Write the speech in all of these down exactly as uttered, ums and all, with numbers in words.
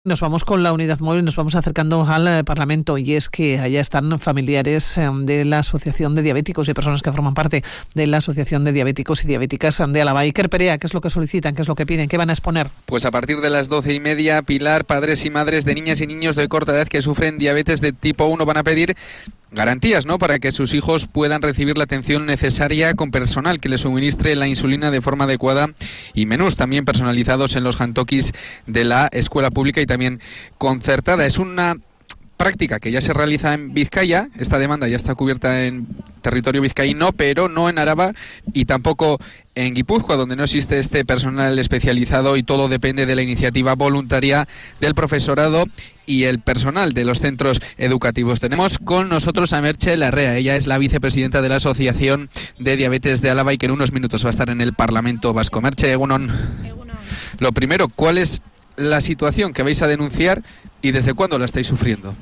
Nos vamos con la unidad móvil, nos vamos acercando al eh, Parlamento, y es que allá están familiares eh, de la Asociación de Diabéticos y personas que forman parte de la Asociación de Diabéticos y Diabéticas de Álava. Iker Perea, ¿qué es lo que solicitan? ¿Qué es lo que piden? ¿Qué van a exponer? Pues a partir de las doce y media, Pilar, padres y madres de niñas y niños de corta edad que sufren diabetes de tipo uno van a pedir garantías, ¿no?, para que sus hijos puedan recibir la atención necesaria con personal que les suministre la insulina de forma adecuada y menús también personalizados en los jantokis de la escuela pública y también concertada. Es una práctica que ya se realiza en Vizcaya. Esta demanda ya está cubierta en territorio vizcaíno, pero no en Araba y tampoco en Guipúzcoa, donde no existe este personal especializado, y todo depende de la iniciativa voluntaria del profesorado y el personal de los centros educativos. Tenemos con nosotros a Merche Larrea. Ella es la vicepresidenta de la Asociación de Diabetes de Álava y que en unos minutos va a estar en el Parlamento Vasco. Merche, egunon. Egunon. Lo primero, ¿cuál es la situación que vais a denunciar y desde cuándo la estáis sufriendo?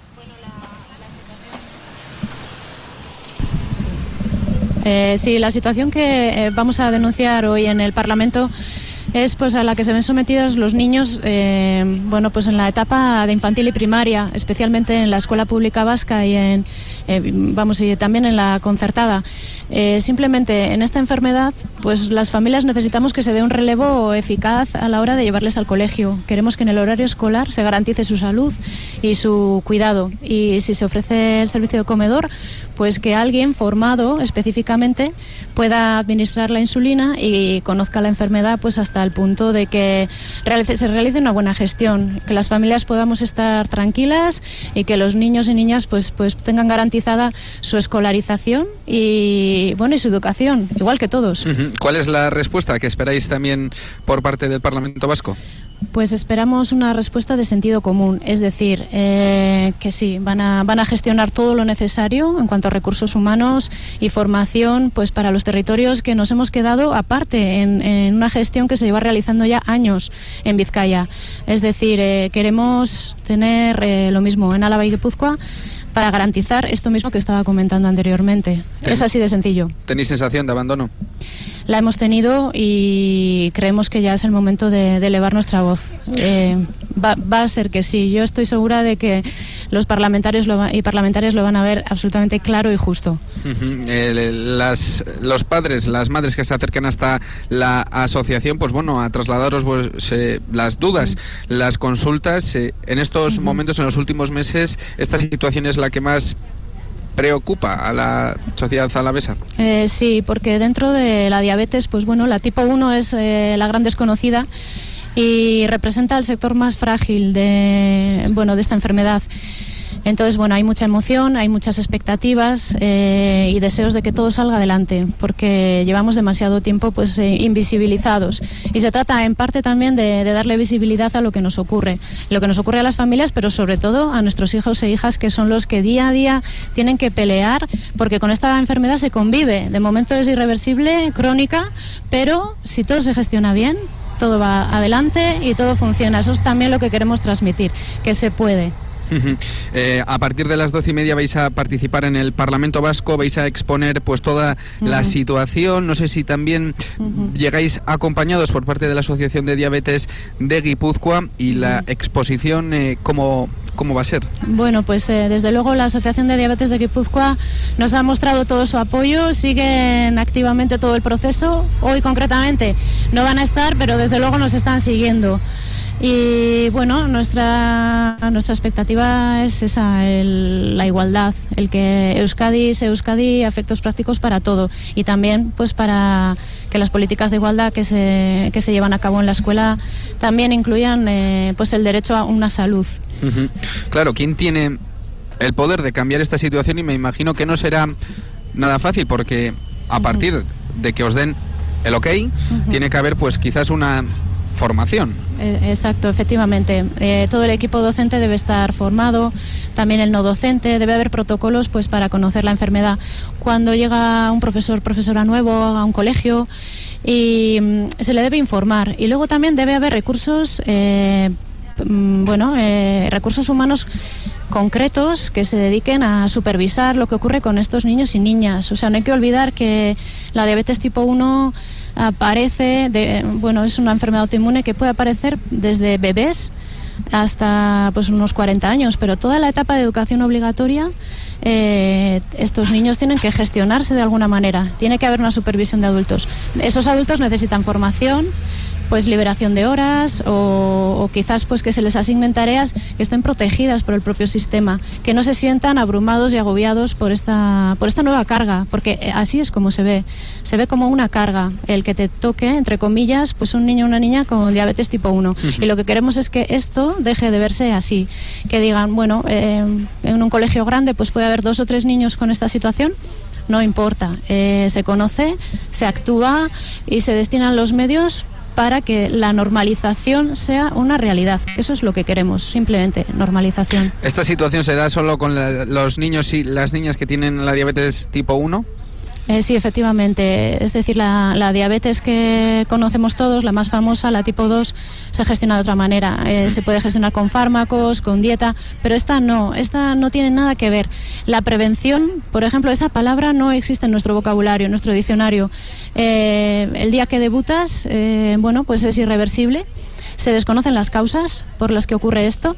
Eh, sí, la situación que eh, vamos a denunciar hoy en el Parlamento es pues a la que se ven sometidos los niños eh, bueno, pues en la etapa de infantil y primaria, especialmente en la escuela pública vasca y en eh, vamos y también en la concertada. Eh, simplemente en esta enfermedad, pues las familias necesitamos que se dé un relevo eficaz a la hora de llevarles al colegio. Queremos que en el horario escolar se garantice su salud y su cuidado, y si se ofrece el servicio de comedor, pues que alguien formado específicamente pueda administrar la insulina y conozca la enfermedad pues hasta el punto de que realice, se realice una buena gestión, que las familias podamos estar tranquilas y que los niños y niñas pues, pues tengan garantizada su escolarización y, bueno, y su educación, igual que todos. ¿Cuál es la respuesta que esperáis también por parte del Parlamento Vasco? Pues esperamos una respuesta de sentido común, es decir, eh, que sí, van a, van a gestionar todo lo necesario en cuanto a recursos humanos y formación pues para los territorios que nos hemos quedado aparte en, en una gestión que se lleva realizando ya años en Vizcaya. Es decir, eh, queremos tener eh, lo mismo en Álava y Guipúzcoa para garantizar esto mismo que estaba comentando anteriormente. Ten, es así de sencillo. ¿Tenéis sensación de abandono? La hemos tenido y creemos que ya es el momento de, de elevar nuestra voz. Eh, va, va a ser que sí. Yo estoy segura de que los parlamentarios lo va, y parlamentarias lo van a ver absolutamente claro y justo. Uh-huh. eh, las, los padres, las madres que se acercan hasta la asociación, pues bueno, a trasladaros pues, eh, las dudas, uh-huh. las consultas. Eh, en estos uh-huh. momentos, en los últimos meses, esta situación es la que más preocupa a la sociedad alavesa. Eh, sí, porque dentro de la diabetes, pues bueno, la tipo uno es eh, la gran desconocida y representa el sector más frágil de, bueno, de esta enfermedad. Entonces, bueno, hay mucha emoción, hay muchas expectativas eh, y deseos de que todo salga adelante, porque llevamos demasiado tiempo pues eh, invisibilizados. Y se trata en parte también de, de darle visibilidad a lo que nos ocurre, lo que nos ocurre a las familias, pero sobre todo a nuestros hijos e hijas, que son los que día a día tienen que pelear, porque con esta enfermedad se convive. De momento es irreversible, crónica, pero si todo se gestiona bien, todo va adelante y todo funciona. Eso es también lo que queremos transmitir, que se puede. Eh, a partir de las doce y media vais a participar en el Parlamento Vasco, vais a exponer pues toda uh-huh. la situación. No sé si también uh-huh. llegáis acompañados por parte de la Asociación de Diabetes de Guipúzcoa y uh-huh. la exposición, eh, ¿cómo, ¿cómo va a ser? Bueno, pues eh, desde luego la Asociación de Diabetes de Guipúzcoa nos ha mostrado todo su apoyo, siguen activamente todo el proceso. Hoy concretamente no van a estar, pero desde luego nos están siguiendo. Y bueno, nuestra nuestra expectativa es esa, el, la igualdad, el que Euskadi sea Euskadi a efectos prácticos para todo, y también pues para que las políticas de igualdad que se que se llevan a cabo en la escuela también incluyan eh, pues el derecho a una salud. Uh-huh. Claro, ¿quién tiene el poder de cambiar esta situación? Y me imagino que no será nada fácil, porque a partir uh-huh. de que os den el ok, uh-huh. tiene que haber pues quizás una formación. Exacto, efectivamente. Eh, todo el equipo docente debe estar formado, también el no docente, debe haber protocolos pues para conocer la enfermedad. Cuando llega un profesor, profesora nuevo a un colegio, y mm, se le debe informar. Y luego también debe haber recursos, eh, mm, bueno, eh, recursos humanos concretos que se dediquen a supervisar lo que ocurre con estos niños y niñas. O sea, no hay que olvidar que la diabetes tipo uno aparece, de, bueno, es una enfermedad autoinmune que puede aparecer desde bebés hasta pues unos cuarenta años, pero toda la etapa de educación obligatoria eh, estos niños tienen que gestionarse de alguna manera, tiene que haber una supervisión de adultos. Esos adultos necesitan formación, pues liberación de horas o, o quizás pues que se les asignen tareas que estén protegidas por el propio sistema, que no se sientan abrumados y agobiados por esta, por esta nueva carga, porque así es como se ve, se ve como una carga el que te toque, entre comillas, pues un niño o una niña con diabetes tipo uno. Uh-huh. Y lo que queremos es que esto deje de verse así, que digan, bueno, eh, en un colegio grande pues puede haber dos o tres niños con esta situación. No importa, eh, se conoce, se actúa y se destinan los medios para que la normalización sea una realidad. Eso es lo que queremos, simplemente, normalización. ¿Esta situación se da solo con la, los niños y las niñas que tienen la diabetes tipo uno? Eh, sí, efectivamente. Es decir, la, la diabetes que conocemos todos, la más famosa, la tipo dos, se gestiona de otra manera. Eh, se puede gestionar con fármacos, con dieta, pero esta no, esta no tiene nada que ver. La prevención, por ejemplo, esa palabra no existe en nuestro vocabulario, en nuestro diccionario. Eh, el día que debutas, eh, bueno, pues es irreversible. Se desconocen las causas por las que ocurre esto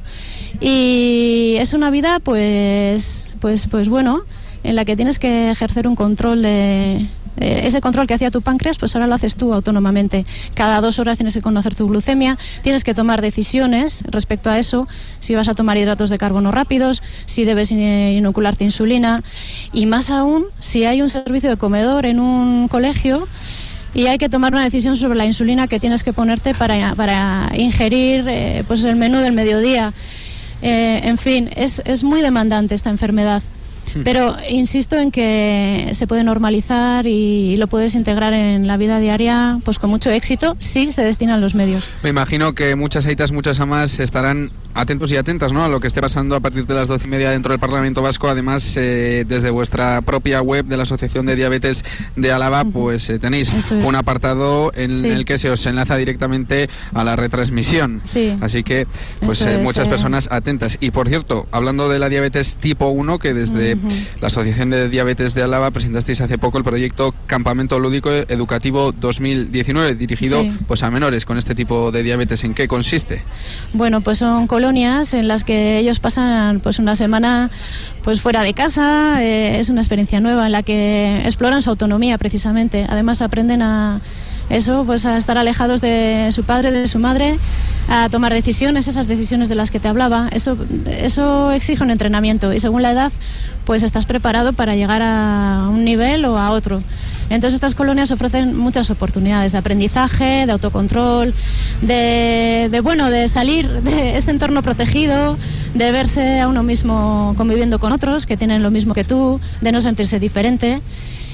y es una vida, pues, pues, pues bueno, en la que tienes que ejercer un control de... Eh, ese control que hacía tu páncreas, pues ahora lo haces tú autónomamente. Cada dos horas tienes que conocer tu glucemia, tienes que tomar decisiones respecto a eso, si vas a tomar hidratos de carbono rápidos, si debes inocularte insulina y más aún si hay un servicio de comedor en un colegio y hay que tomar una decisión sobre la insulina que tienes que ponerte para, para ingerir eh, pues el menú del mediodía. Eh, en fin, es, es muy demandante esta enfermedad. Pero insisto en que se puede normalizar y lo puedes integrar en la vida diaria pues con mucho éxito si se destinan los medios. Me imagino que muchas aitas, muchas amas estarán atentos y atentas, ¿no?, a lo que esté pasando a partir de las doce y media dentro del Parlamento Vasco. Además, eh, desde vuestra propia web de la Asociación de Diabetes de Álava, pues eh, tenéis es. un apartado en sí. el que se os enlaza directamente a la retransmisión. Sí. Así que, pues eh, muchas es, personas atentas. Y por cierto, hablando de la diabetes tipo uno, que desde uh-huh. la Asociación de Diabetes de Álava presentasteis hace poco el proyecto Campamento Lúdico Educativo dos mil diecinueve, dirigido sí. pues a menores con este tipo de diabetes. ¿En qué consiste? Bueno, pues son colonias en las que ellos pasan pues una semana pues fuera de casa, eh, es una experiencia nueva en la que exploran su autonomía precisamente, además aprenden a eso, pues a estar alejados de su padre, de su madre, a tomar decisiones, esas decisiones de las que te hablaba. Eso, eso exige un entrenamiento y según la edad, pues estás preparado para llegar a un nivel o a otro. Entonces estas colonias ofrecen muchas oportunidades de aprendizaje, de autocontrol, de, de bueno, de salir de ese entorno protegido, de verse a uno mismo conviviendo con otros que tienen lo mismo que tú, de no sentirse diferente.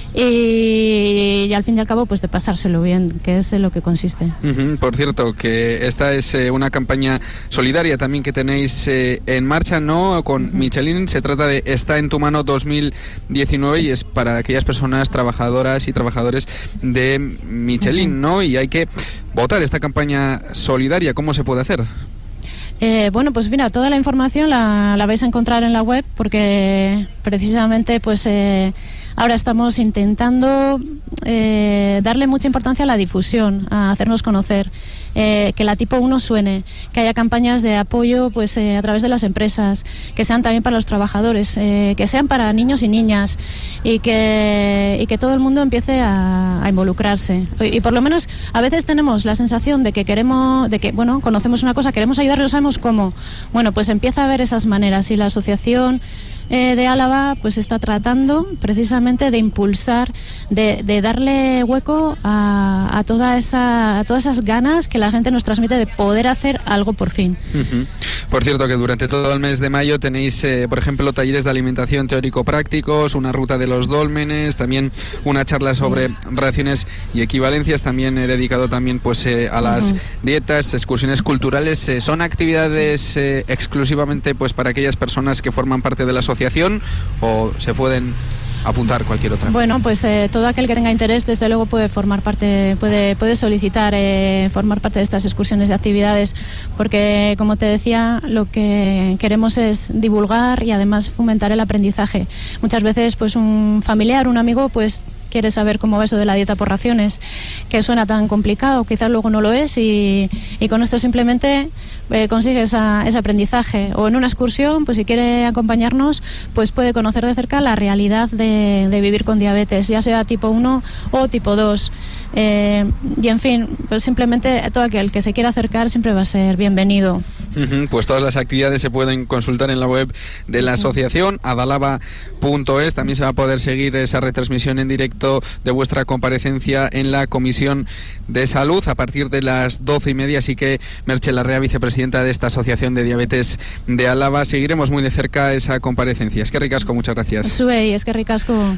Y, y al fin y al cabo pues de pasárselo bien, que es de lo que consiste. Uh-huh. Por cierto, que esta es eh, una campaña solidaria también que tenéis eh, en marcha, ¿no?, con uh-huh. Michelin. Se trata de Está en tu mano dos mil diecinueve y es para aquellas personas trabajadoras y trabajadores de Michelin, uh-huh. ¿no? Y hay que votar esta campaña solidaria. ¿Cómo se puede hacer? Eh, bueno, pues mira, toda la información la, la vais a encontrar en la web porque precisamente pues eh, ahora estamos intentando eh, darle mucha importancia a la difusión, a hacernos conocer, eh, que la tipo uno suene, que haya campañas de apoyo pues eh, a través de las empresas, que sean también para los trabajadores, eh, que sean para niños y niñas y que, y que todo el mundo empiece a, a involucrarse. Y, y por lo menos a veces tenemos la sensación de que queremos, de que bueno, conocemos una cosa, queremos ayudar y no sabemos cómo. Bueno, pues empieza a haber esas maneras y la asociación Eh, de Álava pues está tratando precisamente de impulsar, de, de darle hueco a, a, toda esa, a todas esas ganas que la gente nos transmite de poder hacer algo por fin. Uh-huh. Por cierto, que durante todo el mes de mayo tenéis, eh, por ejemplo, talleres de alimentación teórico-prácticos, una ruta de los dólmenes, también una charla sobre sí. reacciones y equivalencias, también he eh, dedicado también pues eh, a las uh-huh. dietas, excursiones culturales. Eh, ¿Son actividades eh, exclusivamente pues para aquellas personas que forman parte de la asociación o se pueden apuntar cualquier otra? Bueno, pues eh, todo aquel que tenga interés desde luego puede formar parte, puede, puede solicitar eh, formar parte de estas excursiones y actividades, porque como te decía, lo que queremos es divulgar y además fomentar el aprendizaje. Muchas veces pues un familiar, un amigo pues quiere saber cómo va eso de la dieta por raciones, que suena tan complicado, quizás luego no lo es, y, y con esto simplemente eh, consigue esa, ese aprendizaje. O en una excursión, pues si quiere acompañarnos, pues puede conocer de cerca la realidad de, de vivir con diabetes, ya sea tipo uno o tipo dos. Eh, y en fin, pues simplemente todo aquel que se quiera acercar siempre va a ser bienvenido. Uh-huh, pues todas las actividades se pueden consultar en la web de la asociación, adalaba punto es. También se va a poder seguir esa retransmisión en directo de vuestra comparecencia en la Comisión de Salud a partir de las doce y media. Así que Merche Larrea, vicepresidenta de esta Asociación de Diabetes de Álava, seguiremos muy de cerca esa comparecencia. Es que ricasco, muchas gracias. Zuei, es que ricasco.